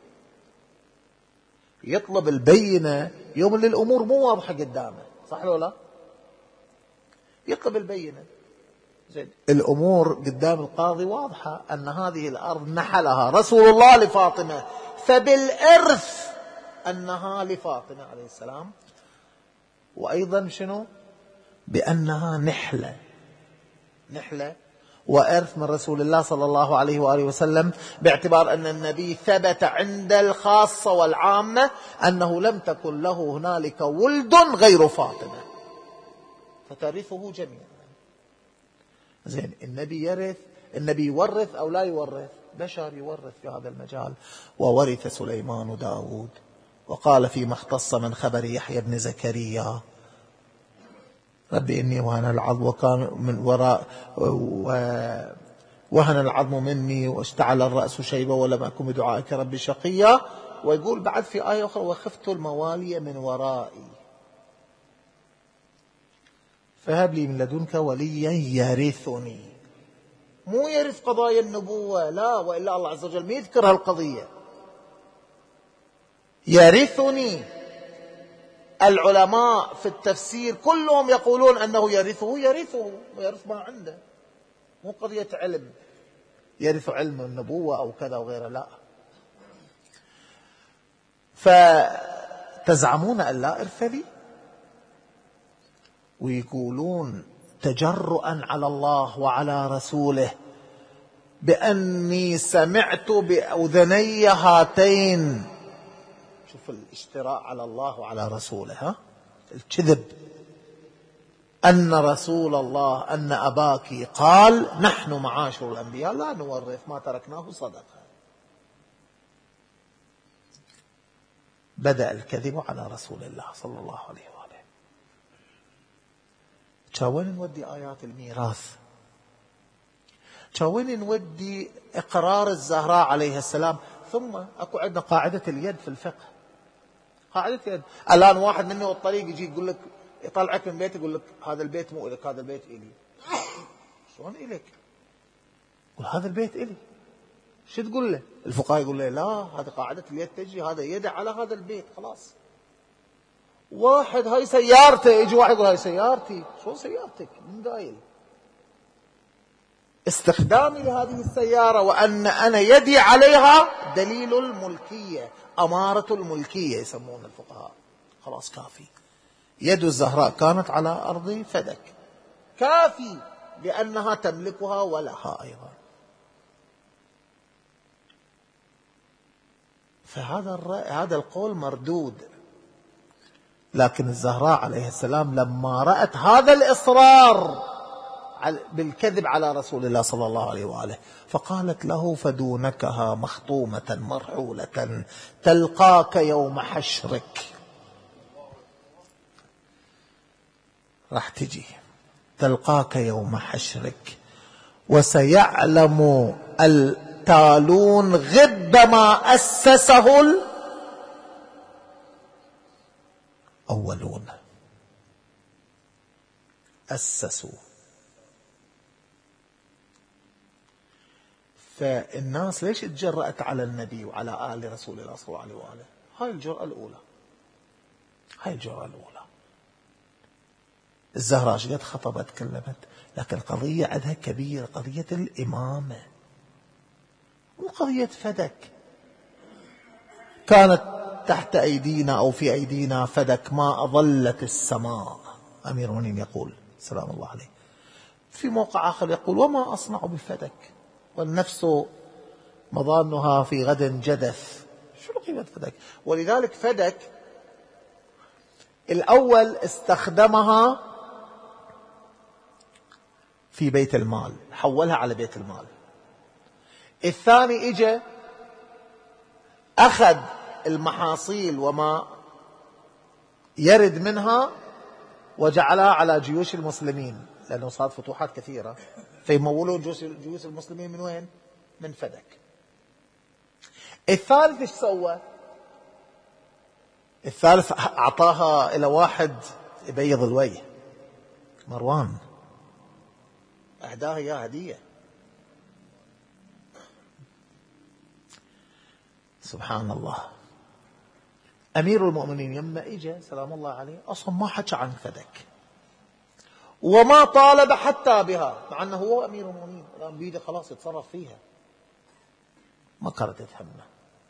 يطلب البينة يوم اللي الأمور مو واضحة قدامه، صح ولا لا؟ يطلب البينة. زين، الأمور قدام القاضي واضحة، أن هذه الأرض نحلها رسول الله لفاطمة، فبالإرث أنها لفاطمة عليه السلام، وأيضا شنو؟ بأنها نحلة نحلة وإرث من رسول الله صلى الله عليه وآله وسلم، باعتبار أن النبي ثبت عند الخاصة والعامة أنه لم تكن له هنالك ولد غير فاطمة، فترثه جميعا. زين، النبي يرث، النبي يورث أو لا يورث؟ بشر يورث في هذا المجال. وورث سليمان داود، وقال فيما اختص من خبر يحيى بن زكريا: ربي إني وهن العظم وكان من وراء وهن العظم مني واشتعل الرأس شيبة ولم أكن بدعائك ربي شقيا. ويقول بعد في آية أخرى: وخفت الموالي من ورائي فهب لي من لدنك وليا يرثني. مو يرث قضايا النبوة، لا، وإلا الله عز وجل ما يذكر هالقضية. يرثني. العلماء في التفسير كلهم يقولون أنه يرثه يرثه ويرث ما عنده، مو قضية علم يرث علم النبوة أو كذا وغيره، لا. فتزعمون أن لا إرث لي، ويقولون تجرؤا على الله وعلى رسوله بأني سمعت بأذني هاتين. شوف الاشتراء على الله وعلى رسوله، ها الكذب. أن رسول الله أن أباك قال نحن معاشر الأنبياء لا نورث ما تركناه صدقة. بدأ الكذب على رسول الله صلى الله عليه وآله. شاوين نودي آيات الميراث؟ شاوين نودي إقرار الزهراء عليه السلام؟ ثم أكو عندنا قاعدة اليد في الفقه، قاعدة اليد. الآن واحد منه الطريق يجي يقول لك، يطلعك من بيت يقول لك هذا البيت مو إلك، هذا البيت إلي. شلون إلك؟ يقول هذا البيت إلي، شو تقول له؟ الفقهاء يقول له لا، هذه قاعدة اليد تجي، هذا يد على هذا البيت خلاص. واحد هاي سيارته، يجي واحد يقول هاي سيارتي. شو سيارتك؟ من قايل؟ استخدامي لهذه السيارة وأن أنا يدي عليها دليل الملكية، أمارة الملكية يسمون الفقهاء. خلاص كافي. يد الزهراء كانت على أرض فدك، كافي بأنها تملكها ولها أيضا. فهذا هذا القول مردود. لكن الزهراء عليه السلام لما رأت هذا الإصرار بالكذب على رسول الله صلى الله عليه وآله فقالت له فدونكها مخطومة مرحولة تلقاك يوم حشرك. راح تجي تلقاك يوم حشرك وسيعلم التالون غب ما أسسه الأولون. أسسوا. فالناس ليش تجرأت على النبي وعلى آل رسول الله صلى الله عليه وآله؟ هاي الجرأة الأولى، هاي الجرأة الأولى. الزهراء شقد خطبت كلمت، لكن القضية عندها كبيرة، قضية الإمامة مو قضية فدك. كانت تحت أيدينا أو في أيدينا فدك ما أظلت السماء. أمير المؤمنين يقول سلام الله عليه. في موقع آخر يقول وما أصنع بفدك والنفس مضانها في غد جدث. شو قيمة فدك؟ ولذلك فدك الأول استخدمها في بيت المال، حولها على بيت المال. الثاني اجى أخذ المحاصيل وما يرد منها وجعلها على جيوش المسلمين، لأنه صارت فتوحات كثيرة فيمولون جيوش المسلمين من وين؟ من فدك. الثالث ايش سوى؟ الثالث أعطاها إلى واحد يبيض الوجه، مروان، أهداها إياها هدية. سبحان الله. أمير المؤمنين يما إجا سلام الله عليه أصلا ما حكى عن فدك وما طالب حتى بها، مع أنه هو أمير المؤمنين الآن بيده خلاص يتصرف فيها، ما كانت تهمه.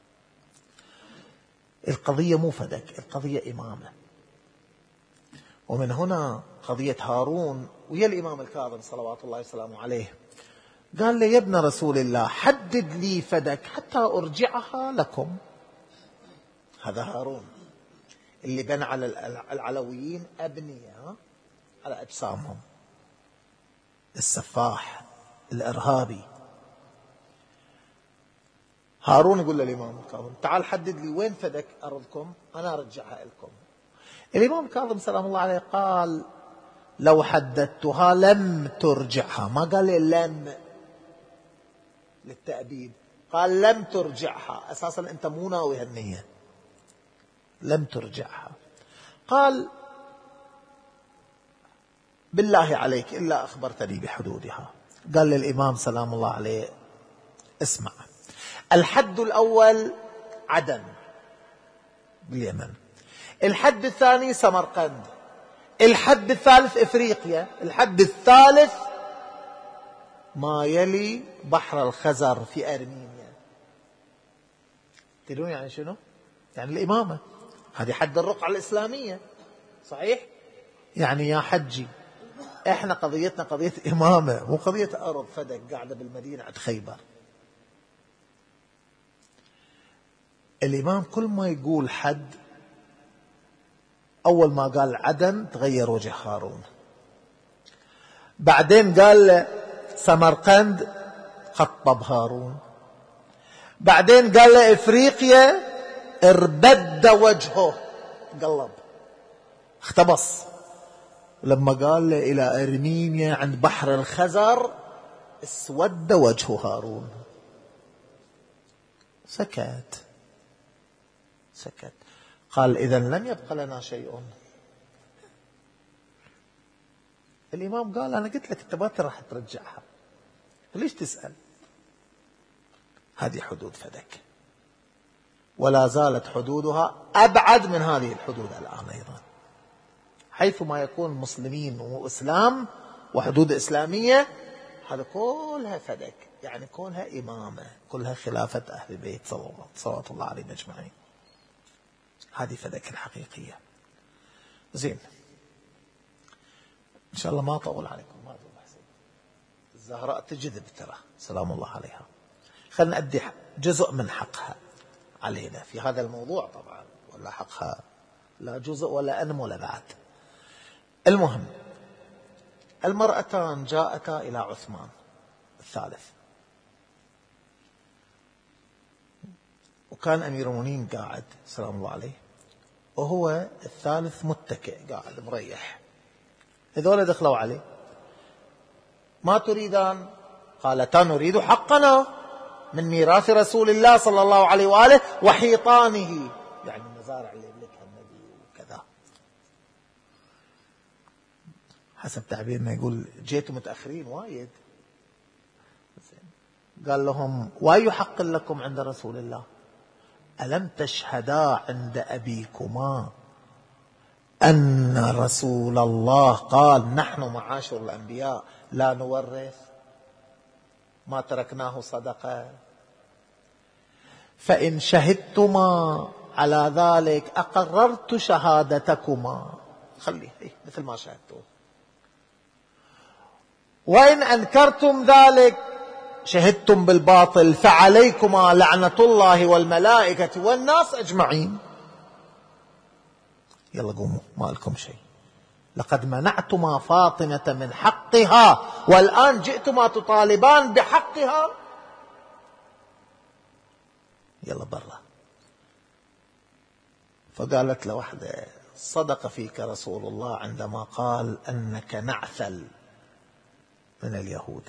القضية مو فدك، القضية إمامة. ومن هنا قضية هارون ويا الإمام الكاظم صلوات الله وسلامه عليه، قال لي يا ابن رسول الله حدد لي فدك حتى أرجعها لكم. هذا هارون اللي بنى على العلويين أبنية على أجسامهم، السفاح الإرهابي. هارون يقول للإمام الكاظم تعال حدد لي وين فدك أرضكم أنا أرجعها لكم. الإمام الكاظم سلام الله عليه قال لو حددتها لم ترجعها، ما قال لي لم للتأبيد، قال لم ترجعها. أساسا أنت مو ناوي هالنية، لم ترجعها. قال بالله عليك إلا أخبرتني بحدودها. قال للإمام سلام الله عليه اسمع، الحد الأول عدن، باليمن. الحد الثاني سمرقند. الحد الثالث إفريقيا. الحد الثالث ما يلي بحر الخزر في أرمينيا. تدرون يعني شنو؟ يعني الإمامة. هذه حد الرقعة الإسلامية، صحيح؟ يعني يا حجي احنا قضيتنا قضية إمامة، مو قضية أرض فدك قاعدة بالمدينة عند خيبر. الإمام كل ما يقول حد، أول ما قال عدن تغير وجه هارون، بعدين قال سمرقند خطب هارون، بعدين قال إفريقيا اربد وجهه، قلب اختبص. لما قال إلى أرمينيا عند بحر الخزر اسود وجه هارون. سكت سكت. قال إذن لم يبق لنا شيء. الإمام قال أنا قلت لك أنت ما راح ترجعها، ليش تسأل؟ هذه حدود فدك، ولا زالت حدودها أبعد من هذه الحدود الآن أيضا. حيث ما يكون مسلمين وإسلام وحدود إسلامية، هذا كلها فدك، يعني كلها إمامة، كلها خلافة أهل البيت صلوات الله عليهم أجمعين. هذه فدك الحقيقية. زين، إن شاء الله ما أطول عليكم، ما أطول حسين. الزهراء تجذب ترى سلام الله عليها. خلنا نأدي جزء من حقها علينا في هذا الموضوع طبعا، ولا حقها لا جزء ولا أنم ولا بعد. المهم، المرأتان جاءتا إلى عثمان الثالث، وكان أمير المؤمنين قاعد سلام الله عليه، وهو الثالث متكئ قاعد مريح. هذول دخلوا عليه، ما تريدان؟ قالتا نريد حقنا من ميراث رسول الله صلى الله عليه وآله وحيطانه، يعني المزارع اللي يملكها النبي وكذا. حسب تعبيرنا يقول جيتوا متأخرين وايد. قال لهم وأي حق لكم عند رسول الله؟ ألم تشهدا عند أبيكما أن رسول الله قال نحن معاشر الأنبياء لا نورث، ما تركناه صدقة، فإن شهدتما على ذلك أقررت شهادتكما، خليه مثل ما شهدتوا، وإن أنكرتم ذلك شهدتم بالباطل فعليكما لعنة الله والملائكة والناس أجمعين. يلا قوموا، ما لكم شيء، لقد منعتما فاطمة من حقها والآن جئتما تطالبان بحقها. يلا برا. فقالت له واحدة صدق فيك رسول الله عندما قال أنك نعثل من اليهود.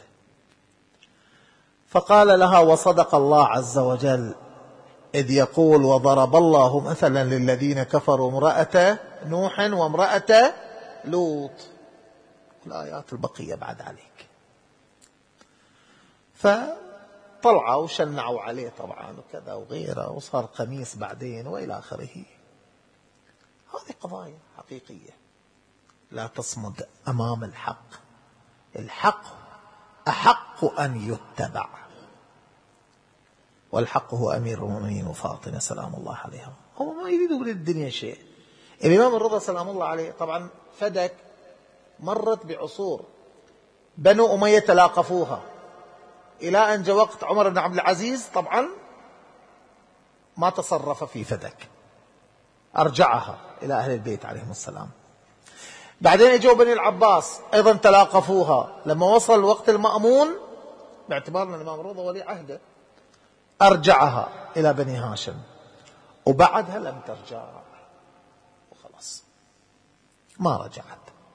فقال لها وصدق الله عز وجل إذ يقول وضرب الله مثلا للذين كفروا امرأة نوح وامرأة لوط، الآيات البقية بعد عليك. فطلعوا وشنعوا عليه طبعا وكذا وغيره، وصار قميص بعدين وإلى آخره. هذه قضايا حقيقية لا تصمد أمام الحق. الحق أحق أن يتبع، والحق هو أمير المؤمنين وفاطمة سلام الله عليها. هو ما يريدوا من الدنيا شيء. الإمام الرضا سلام الله عليه طبعا فدك مرت بعصور، بنو أمية تلاقفوها إلى أن جاء وقت عمر بن عبد العزيز، طبعا ما تصرف في فدك، أرجعها إلى أهل البيت عليهم السلام. بعدين اجوا بني العباس أيضا تلاقفوها، لما وصل الوقت المأمون باعتبار أن الإمام الرضا ولي عهده أرجعها إلى بني هاشم، وبعدها لم ترجع وخلاص ما رجعت.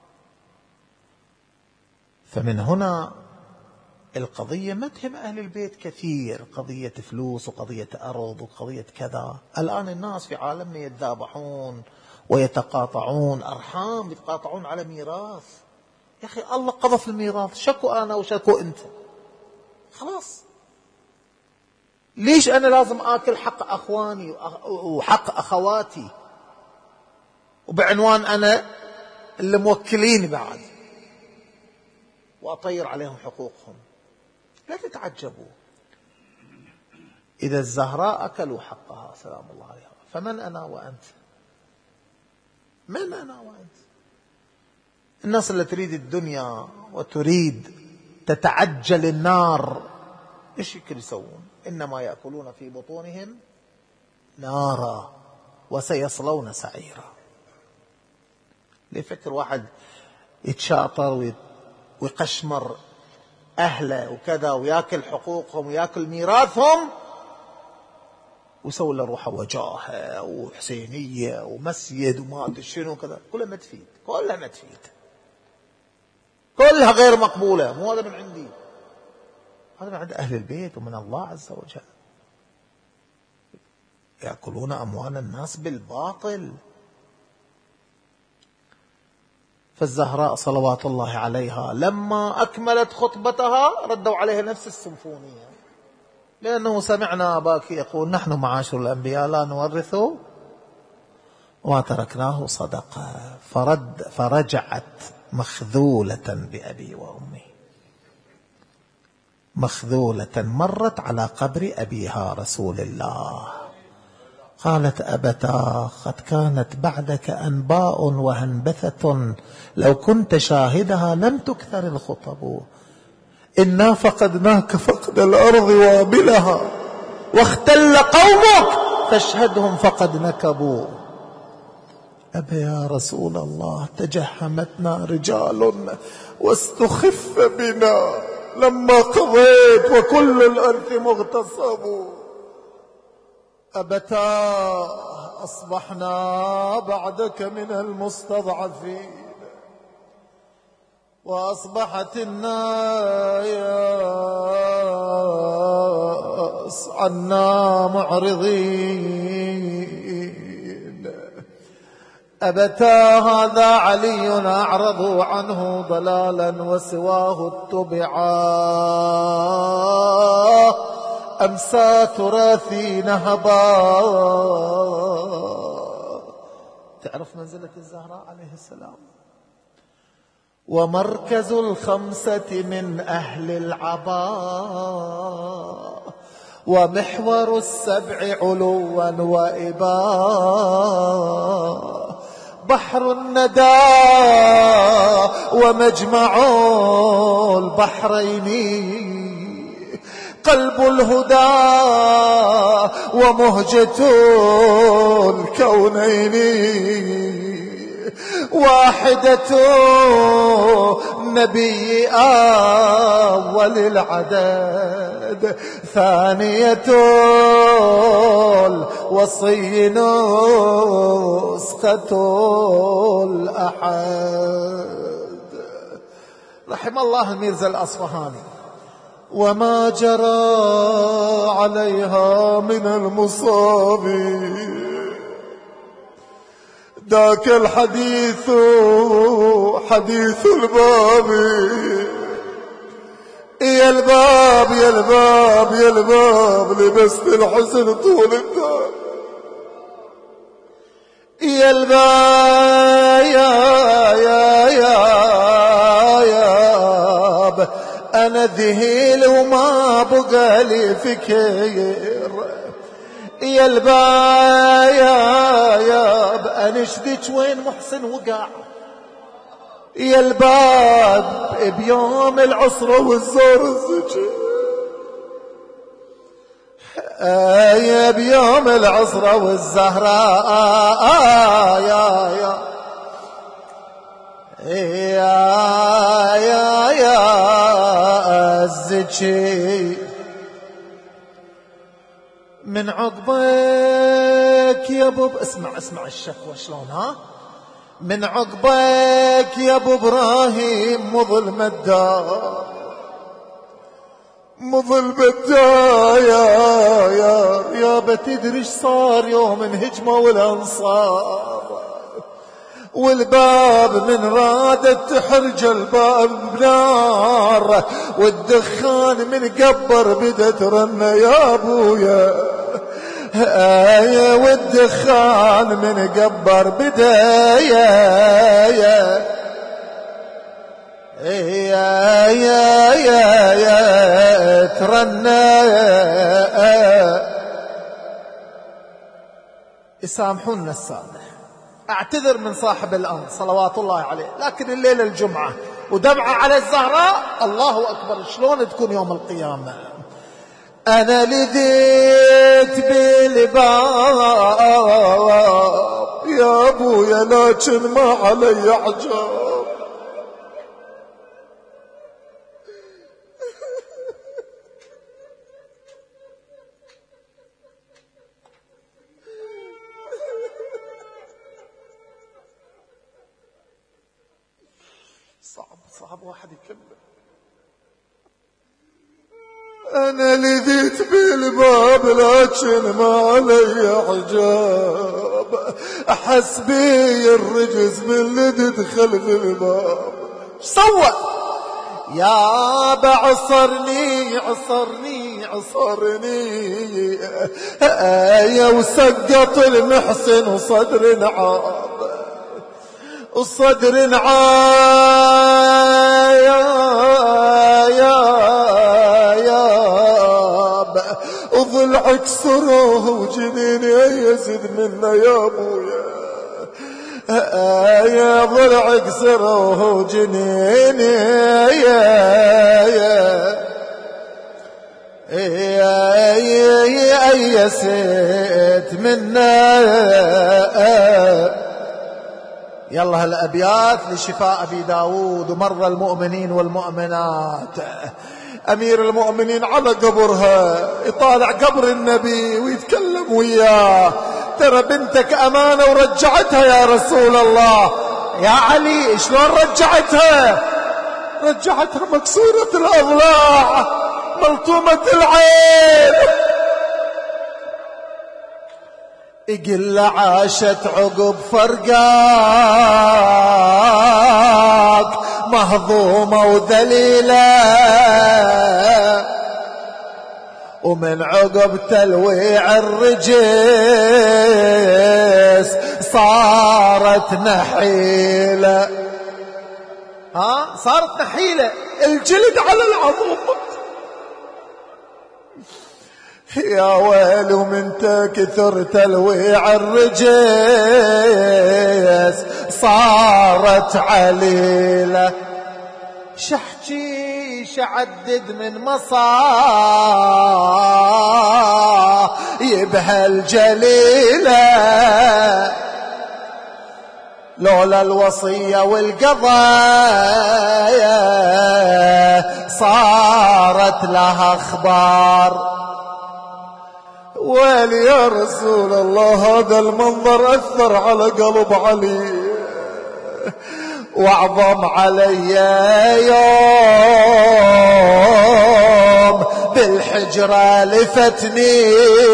فمن هنا القضية ما تهم أهل البيت كثير، قضية فلوس وقضية أرض وقضية كذا. الآن الناس في عالمنا يتذابحون ويتقاطعون أرحام، يتقاطعون على ميراث. يا أخي الله قضى في الميراث، شكو أنا وشكو أنت، خلاص ليش أنا لازم آكل حق أخواني وحق أخواتي وبعنوان أنا اللي موكلين بعد وأطير عليهم حقوقهم؟ لا تتعجبوا إذا الزهراء أكلوا حقها سلام الله عليها، فمن أنا وأنت؟ من أنا وأنت؟ الناس اللي تريد الدنيا وتريد تتعجل النار إيش يمكن يسوون؟ إنما يأكلون في بطونهم نارا وسيصلون سعيرا. ليفكر واحد يتشاطر ويقشمر أهله وكذا ويأكل حقوقهم ويأكل ميراثهم ويسوي له روحه وجاهه وحسينية ومسجد وما أدري شنو كذا، كلها ما تفيد، كلها ما تفيد، كلها غير مقبولة. مو هذا من عندي، هذا من عند أهل البيت ومن الله عز وجل. يأكلون أموال الناس بالباطل. فالزهراء صلوات الله عليها لما أكملت خطبتها ردوا عليها نفس السمفونية، لأنه سمعنا أباك يقول نحن معاشر الأنبياء لا نورث وما تركناه صدقة. فرد فرجعت مخذولة بأبي وأمي، مخذولة مرت على قبر أبيها رسول الله، قالت أبتا قد كانت بعدك أنباء وهنبثة لو كنت شاهدها لم تكثر الخطب، إنا فقدناك فقد الأرض وابلها واختل قومك فاشهدهم فقد نكبوا. أبا يا رسول الله تجهمتنا رجال واستخف بنا لما قضيت وكل الأرث مغتصب. أبتا أصبحنا بعدك من المستضعفين وأصبحت الناس عنا معرضين. أبتا هذا علي أعرضوا عنه ضلالا وسواه اتبعا أمسى تراثي نهبا. تعرف منزلة الزهراء عليه السلام؟ ومركز الخمسة من أهل العباء ومحور السبع علوا وإباء بحر الندى ومجمع البحرين قلب الهدى ومهجة الكونين واحدة نبي أول العدد ثانية الوصي نسخة الأحد. رحم الله الميرزا الأصفهاني وما جرى عليها من المصاب ذاك الحديث حديث الباب. يا الباب يا الباب يا الباب لبست الحزن طول الدار. يا الباب يا يا يا يا أنا ذهيل وما بقى لي فكر. يا الباب يا يا أنشدك وين محسن وقع. يا الباب بيوم العصرة والزور الزجر. يا بيوم العصرة والزهراء يا يا يا يا يا الزجر من عقبك يا ابو. اسمع اسمع الشكوى شلون ها. من عقبك يا ابو ابراهيم مظلم الدار مظلم الدار يا يا يا بتدري ايش صار يوم انهجموا الانصار والباب من رادت تحرج الباب نار، والدخان من قبر بدت رنة يا ابويا، والدخان من قبر بدا يا يا يا يا يا يا ترنى. يسامحونا السادة، اعتذر من صاحب الأمر صلوات الله عليه، لكن الليلة الجمعة ودمعة على الزهراء، الله أكبر شلون تكون يوم القيامة. أنا لذيت بالباب يا أبويا لكن ما علي عجاب، صعب صعب واحد يكمل. أنا لذيت بالباب لكن ما علي عجاب، أحس بي الرجز من اللي تدخل في الباب. صوت يا بعصرني عصرني عصرني يا وسقط المحسن وصدر نعاب، الصدر نعاب وضلع كسروه وجنيني يزيد منا يا ابويا، يا ضلع كسروه وجنيني يا يا يا يزيد منا. يلا هالأبيات لشفاء أبي داود ومرضى المؤمنين والمؤمنات. أمير المؤمنين على قبرها يطالع قبر النبي ويتكلم وياه، ترى بنتك أمانة ورجعتها يا رسول الله. يا علي شلون رجعتها؟ رجعتها مكسورة الأضلاع ملطومة العين. يقل عاشت عقب فرقاك مهضومة وذليلة، ومن عقب تلويع الرجس صارت نحيلة. ها صارت نحيلة، الجلد على العظم. يا ويل ومن كثر تلويع الرجس صارت عليلة. شحكي شعدد من مصايبها الجليلة، لولا الوصية والقضايا صارت لها اخبار. ويل يا رسول الله هذا المنظر أثر على قلب علي، واعظم علي يوم بالحجرة لفتني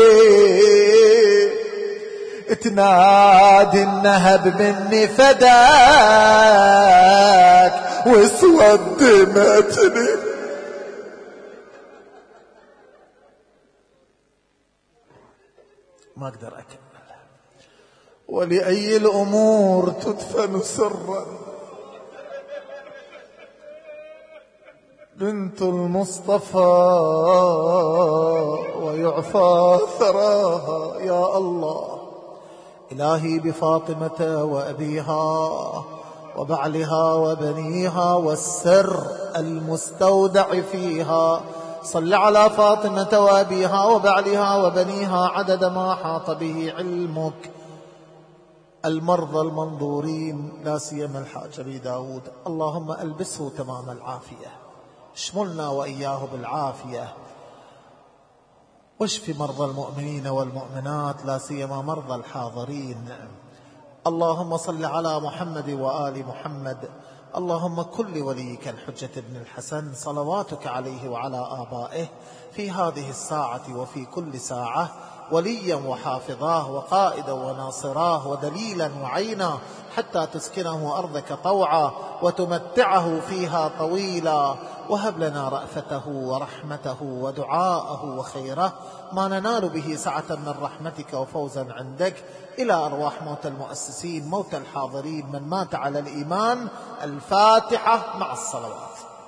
تنادي النهب مني فداك واسود متني. ما أقدر أكمل. ولأي الأمور تدفن سرا بنت المصطفى ويعفى ثراها. يا الله إلهي بفاطمة وأبيها وبعلها وبنيها والسر المستودع فيها، صل على فاطمة وأبيها وبعلها وبنيها عدد ما حاط به علمك. المرضى المنظورين لا سيما الحاج أبي داود، اللهم ألبسه تمام العافية، اشملنا وإياه بالعافية، واشف مرضى المؤمنين والمؤمنات لا سيما مرضى الحاضرين. اللهم صل على محمد وآل محمد. اللهم كن لوليك الحجة ابن الحسن صلواتك عليه وعلى آبائه في هذه الساعة وفي كل ساعة، وليا وحافظاه وقائدا وناصراه ودليلا وعينا، حتى تسكنه أرضك طوعا وتمتعه فيها طويلا. وهب لنا رأفته ورحمته ودعاءه وخيره، ما ننال به سعة من رحمتك وفوزا عندك. إلى أرواح موتى المؤسسين، موتى الحاضرين، من مات على الإيمان. الفاتحة مع الصلوات.